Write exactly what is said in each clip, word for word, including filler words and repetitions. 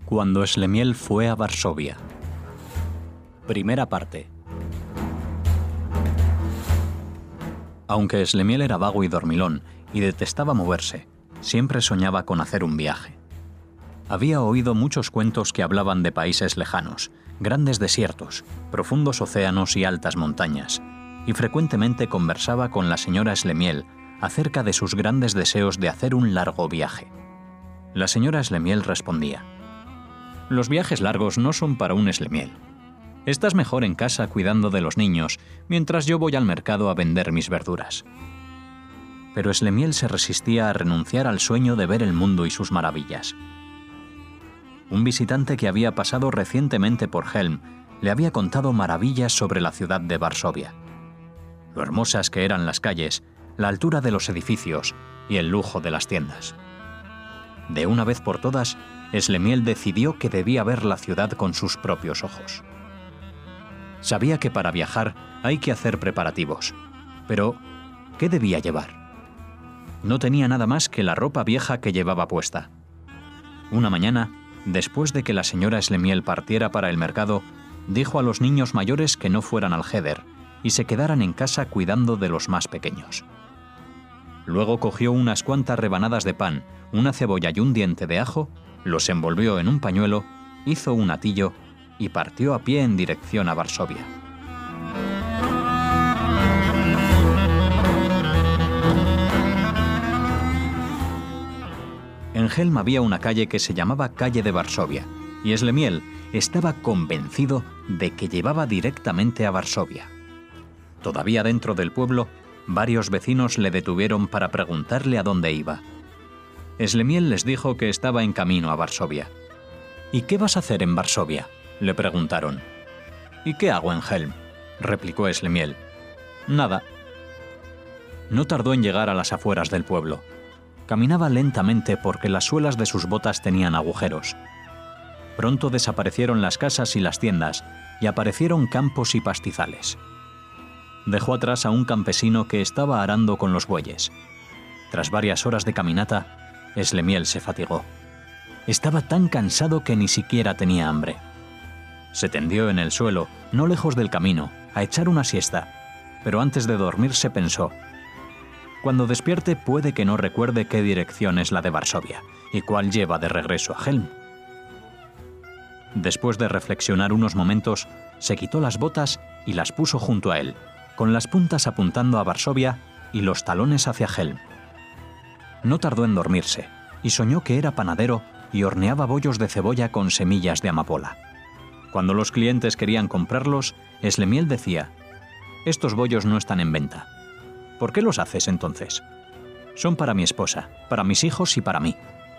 Cuando Slemiel fue a Varsovia. Primera parte. Aunque Slemiel era vago y dormilón y detestaba moverse, siempre soñaba con hacer un viaje. Había oído muchos cuentos que hablaban de países lejanos, grandes desiertos, profundos océanos y altas montañas, y frecuentemente conversaba con la señora Slemiel acerca de sus grandes deseos de hacer un largo viaje. La señora Slemiel respondía: «Los viajes largos no son para un Slemiel. Estás mejor en casa cuidando de los niños, mientras yo voy al mercado a vender mis verduras». Pero Slemiel se resistía a renunciar al sueño de ver el mundo y sus maravillas. Un visitante que había pasado recientemente por Helm le había contado maravillas sobre la ciudad de Varsovia. Lo hermosas que eran las calles, la altura de los edificios y el lujo de las tiendas. De una vez por todas, Slemiel decidió que debía ver la ciudad con sus propios ojos. Sabía que para viajar hay que hacer preparativos, pero ¿qué debía llevar? No tenía nada más que la ropa vieja que llevaba puesta. Una mañana, después de que la señora Slemiel partiera para el mercado, dijo a los niños mayores que no fueran al Heder y se quedaran en casa cuidando de los más pequeños. Luego cogió unas cuantas rebanadas de pan, una cebolla y un diente de ajo, los envolvió en un pañuelo, hizo un atillo y partió a pie en dirección a Varsovia. En Helm había una calle que se llamaba Calle de Varsovia, y Slemiel estaba convencido de que llevaba directamente a Varsovia. Todavía dentro del pueblo, varios vecinos le detuvieron para preguntarle a dónde iba. Slemiel les dijo que estaba en camino a Varsovia. «¿Y qué vas a hacer en Varsovia?», le preguntaron. «¿Y qué hago en Helm?», replicó Slemiel. «Nada». No tardó en llegar a las afueras del pueblo. Caminaba lentamente porque las suelas de sus botas tenían agujeros. Pronto desaparecieron las casas y las tiendas y aparecieron campos y pastizales. Dejó atrás a un campesino que estaba arando con los bueyes. Tras varias horas de caminata, Slemiel se fatigó. Estaba tan cansado que ni siquiera tenía hambre. Se tendió en el suelo, no lejos del camino, a echar una siesta, pero antes de dormirse pensó: «Cuando despierte puede que no recuerde qué dirección es la de Varsovia y cuál lleva de regreso a Helm». Después de reflexionar unos momentos, se quitó las botas y las puso junto a él, con las puntas apuntando a Varsovia y los talones hacia Helm. No tardó en dormirse, y soñó que era panadero y horneaba bollos de cebolla con semillas de amapola. Cuando los clientes querían comprarlos, Slemiel decía: «Estos bollos no están en venta». «¿Por qué los haces entonces?». «Son para mi esposa, para mis hijos y para mí».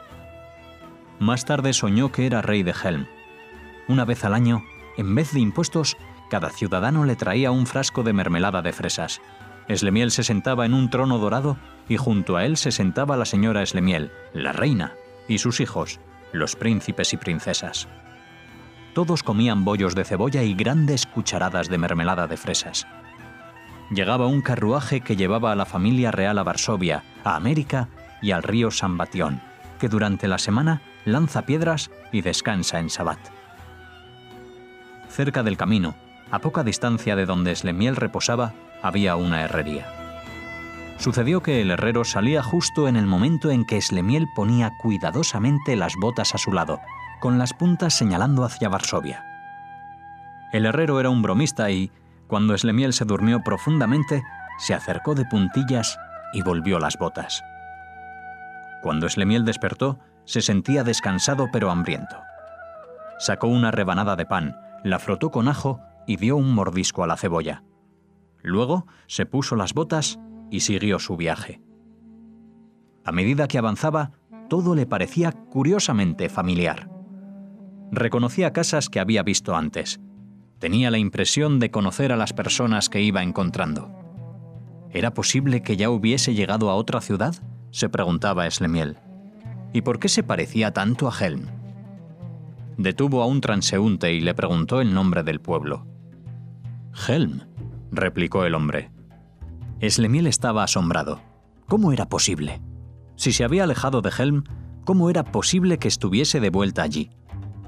Más tarde soñó que era rey de Helm. Una vez al año, en vez de impuestos, cada ciudadano le traía un frasco de mermelada de fresas. Slemiel se sentaba en un trono dorado y junto a él se sentaba la señora Slemiel, la reina, y sus hijos, los príncipes y princesas. Todos comían bollos de cebolla y grandes cucharadas de mermelada de fresas. Llegaba un carruaje que llevaba a la familia real a Varsovia, a América y al río San Batión, que durante la semana lanza piedras y descansa en Sabbat. Cerca del camino, a poca distancia de donde Slemiel reposaba, había una herrería. Sucedió que el herrero salía justo en el momento en que Slemiel ponía cuidadosamente las botas a su lado, con las puntas señalando hacia Varsovia. El herrero era un bromista y, cuando Slemiel se durmió profundamente, se acercó de puntillas y volvió las botas. Cuando Slemiel despertó, se sentía descansado pero hambriento. Sacó una rebanada de pan, la frotó con ajo y dio un mordisco a la cebolla. Luego se puso las botas y siguió su viaje. A medida que avanzaba, todo le parecía curiosamente familiar. Reconocía casas que había visto antes. Tenía la impresión de conocer a las personas que iba encontrando. ¿Era posible que ya hubiese llegado a otra ciudad?, se preguntaba Slemiel. ¿Y por qué se parecía tanto a Helm? Detuvo a un transeúnte y le preguntó el nombre del pueblo. «Helm», replicó el hombre. Slemiel estaba asombrado. ¿Cómo era posible? Si se había alejado de Helm, ¿cómo era posible que estuviese de vuelta allí?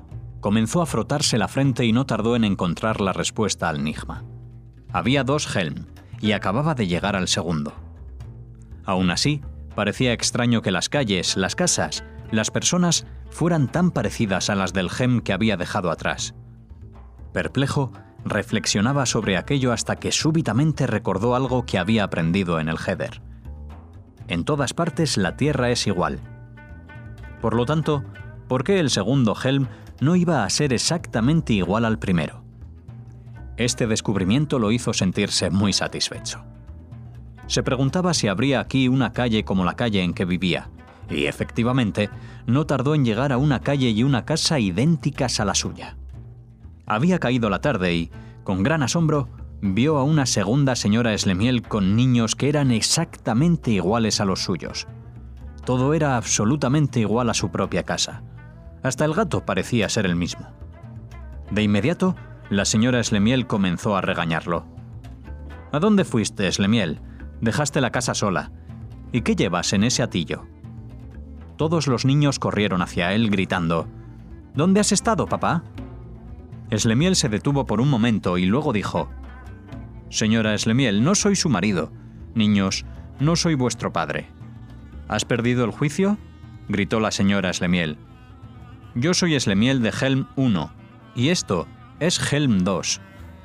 Comenzó a frotarse la frente y no tardó en encontrar la respuesta al enigma. Había dos Helm, y acababa de llegar al segundo. Aún así, parecía extraño que las calles, las casas, las personas fueran tan parecidas a las del Helm que había dejado atrás. Perplejo, reflexionaba sobre aquello hasta que súbitamente recordó algo que había aprendido en el Heather. En todas partes la tierra es igual. Por lo tanto, ¿por qué el segundo Helm no iba a ser exactamente igual al primero? Este descubrimiento lo hizo sentirse muy satisfecho. Se preguntaba si habría aquí una calle como la calle en que vivía, y efectivamente, no tardó en llegar a una calle y una casa idénticas a la suya. Había caído la tarde y, con gran asombro, vio a una segunda señora Slemiel con niños que eran exactamente iguales a los suyos. Todo era absolutamente igual a su propia casa. Hasta el gato parecía ser el mismo. De inmediato, la señora Slemiel comenzó a regañarlo. «¿A dónde fuiste, Slemiel? Dejaste la casa sola. ¿Y qué llevas en ese atillo?» Todos los niños corrieron hacia él gritando: «¿Dónde has estado, papá?» Slemiel se detuvo por un momento y luego dijo: «Señora Slemiel, no soy su marido. Niños, no soy vuestro padre». «¿Has perdido el juicio?», gritó la señora Slemiel. «Yo soy Slemiel de Helm uno, y esto es Helm dos».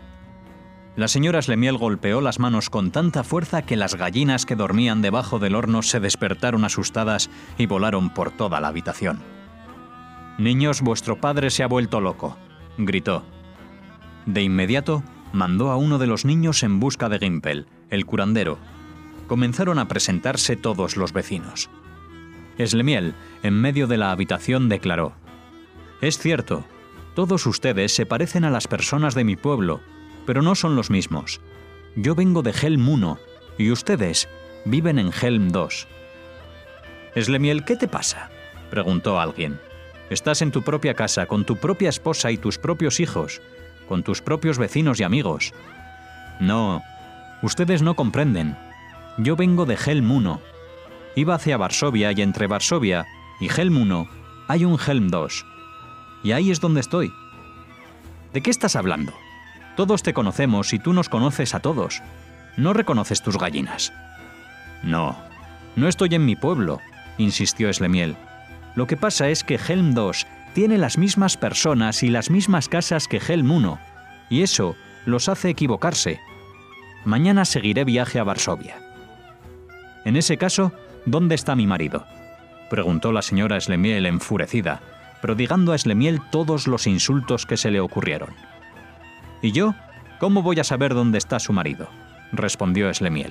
La señora Slemiel golpeó las manos con tanta fuerza que las gallinas que dormían debajo del horno se despertaron asustadas y volaron por toda la habitación. «Niños, vuestro padre se ha vuelto loco», gritó. De inmediato, mandó a uno de los niños en busca de Gimpel, el curandero. Comenzaron a presentarse todos los vecinos. Slemiel, en medio de la habitación, declaró: «Es cierto, todos ustedes se parecen a las personas de mi pueblo, pero no son los mismos. Yo vengo de Helm uno y ustedes viven en Helm dos». «Slemiel, ¿qué te pasa?», preguntó alguien. «Estás en tu propia casa, con tu propia esposa y tus propios hijos, con tus propios vecinos y amigos». «No, ustedes no comprenden. Yo vengo de Helm uno. Iba hacia Varsovia y entre Varsovia y Helm uno hay un Helm dos. Y ahí es donde estoy». «¿De qué estás hablando? Todos te conocemos y tú nos conoces a todos. ¿No reconoces tus gallinas?». «No, no estoy en mi pueblo», insistió Slemiel. «Lo que pasa es que Helm dos tiene las mismas personas y las mismas casas que Helm uno, y eso los hace equivocarse. Mañana seguiré viaje a Varsovia». «En ese caso, ¿dónde está mi marido?», preguntó la señora Slemiel enfurecida, prodigando a Slemiel todos los insultos que se le ocurrieron. «¿Y yo? ¿Cómo voy a saber dónde está su marido?», respondió Slemiel.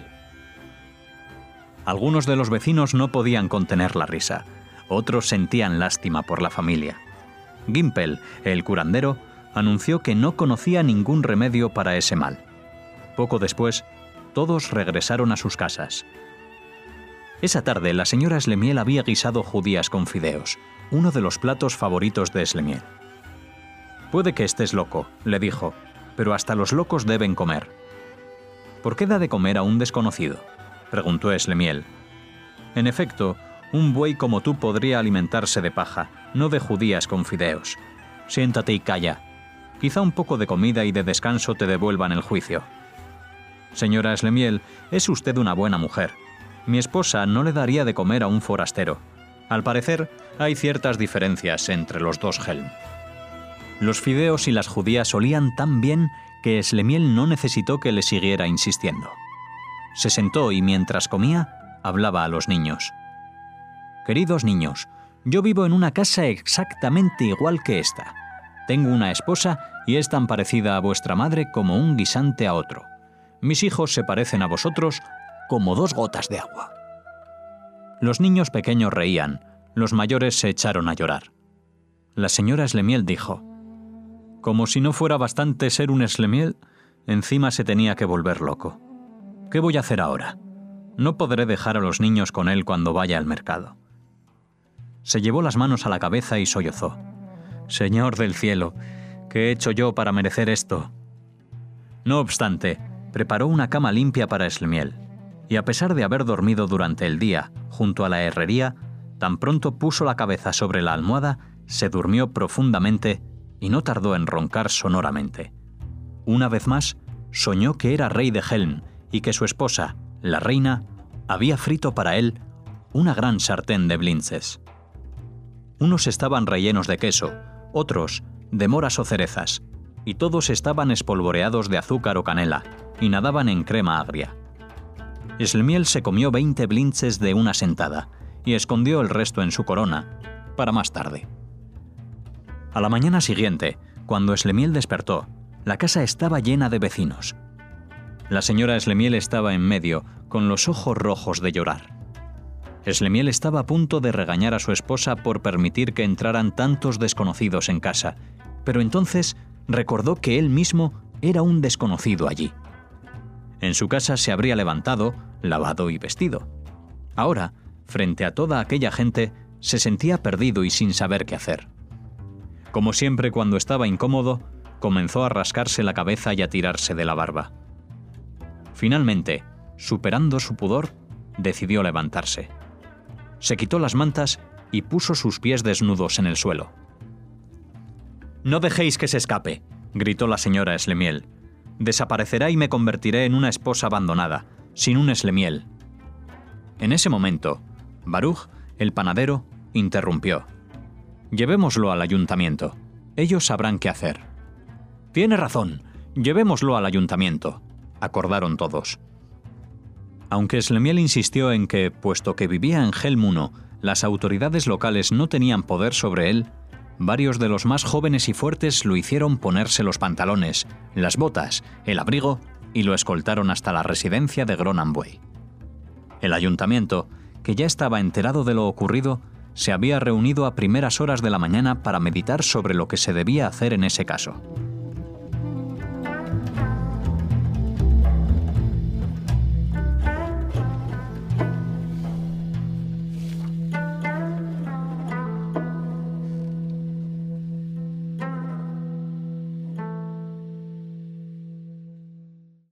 Algunos de los vecinos no podían contener la risa, otros sentían lástima por la familia. Gimpel, el curandero, anunció que no conocía ningún remedio para ese mal. Poco después, todos regresaron a sus casas. Esa tarde, la señora Slemiel había guisado judías con fideos, uno de los platos favoritos de Slemiel. «Puede que estés loco», le dijo, «pero hasta los locos deben comer». «¿Por qué da de comer a un desconocido?», preguntó Slemiel. «En efecto, un buey como tú podría alimentarse de paja, no de judías con fideos. Siéntate y calla. Quizá un poco de comida y de descanso te devuelvan el juicio». «Señora Slemiel, es usted una buena mujer. Mi esposa no le daría de comer a un forastero. Al parecer, hay ciertas diferencias entre los dos Helm». Los fideos y las judías olían tan bien que Slemiel no necesitó que le siguiera insistiendo. Se sentó y mientras comía, hablaba a los niños. «Queridos niños, yo vivo en una casa exactamente igual que esta. Tengo una esposa y es tan parecida a vuestra madre como un guisante a otro. Mis hijos se parecen a vosotros como dos gotas de agua». Los niños pequeños reían, los mayores se echaron a llorar. La señora Slemiel dijo: «Como si no fuera bastante ser un Slemiel, encima se tenía que volver loco. ¿Qué voy a hacer ahora? No podré dejar a los niños con él cuando vaya al mercado». Se llevó las manos a la cabeza y sollozó. «Señor del cielo, ¿qué he hecho yo para merecer esto?». No obstante, preparó una cama limpia para Slemiel, y a pesar de haber dormido durante el día junto a la herrería, tan pronto puso la cabeza sobre la almohada, se durmió profundamente y no tardó en roncar sonoramente. Una vez más, soñó que era rey de Helm y que su esposa, la reina, había frito para él una gran sartén de blintzes. Unos estaban rellenos de queso, otros de moras o cerezas, y todos estaban espolvoreados de azúcar o canela y nadaban en crema agria. Slemiel se comió veinte blintzes de una sentada y escondió el resto en su corona, para más tarde. A la mañana siguiente, cuando Slemiel despertó, la casa estaba llena de vecinos. La señora Slemiel estaba en medio, con los ojos rojos de llorar. Slemiel estaba a punto de regañar a su esposa por permitir que entraran tantos desconocidos en casa, pero entonces recordó que él mismo era un desconocido allí. En su casa se habría levantado, lavado y vestido. Ahora, frente a toda aquella gente, se sentía perdido y sin saber qué hacer. Como siempre cuando estaba incómodo, comenzó a rascarse la cabeza y a tirarse de la barba. Finalmente, superando su pudor, decidió levantarse. Se quitó las mantas y puso sus pies desnudos en el suelo. «No dejéis que se escape», gritó la señora Slemiel. «Desaparecerá y me convertiré en una esposa abandonada, sin un Slemiel». En ese momento, Baruch, el panadero, interrumpió. «Llevémoslo al ayuntamiento. Ellos sabrán qué hacer». «Tiene razón. Llevémoslo al ayuntamiento», acordaron todos. Aunque Slemiel insistió en que, puesto que vivía en Helm uno, las autoridades locales no tenían poder sobre él, varios de los más jóvenes y fuertes lo hicieron ponerse los pantalones, las botas, el abrigo y lo escoltaron hasta la residencia de Gronanbuey. El ayuntamiento, que ya estaba enterado de lo ocurrido, se había reunido a primeras horas de la mañana para meditar sobre lo que se debía hacer en ese caso.